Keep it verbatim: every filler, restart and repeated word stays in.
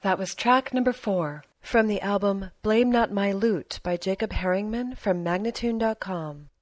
That was track number four from the album Blame Not My Loot by Jacob Herringman from Magnatune dot com.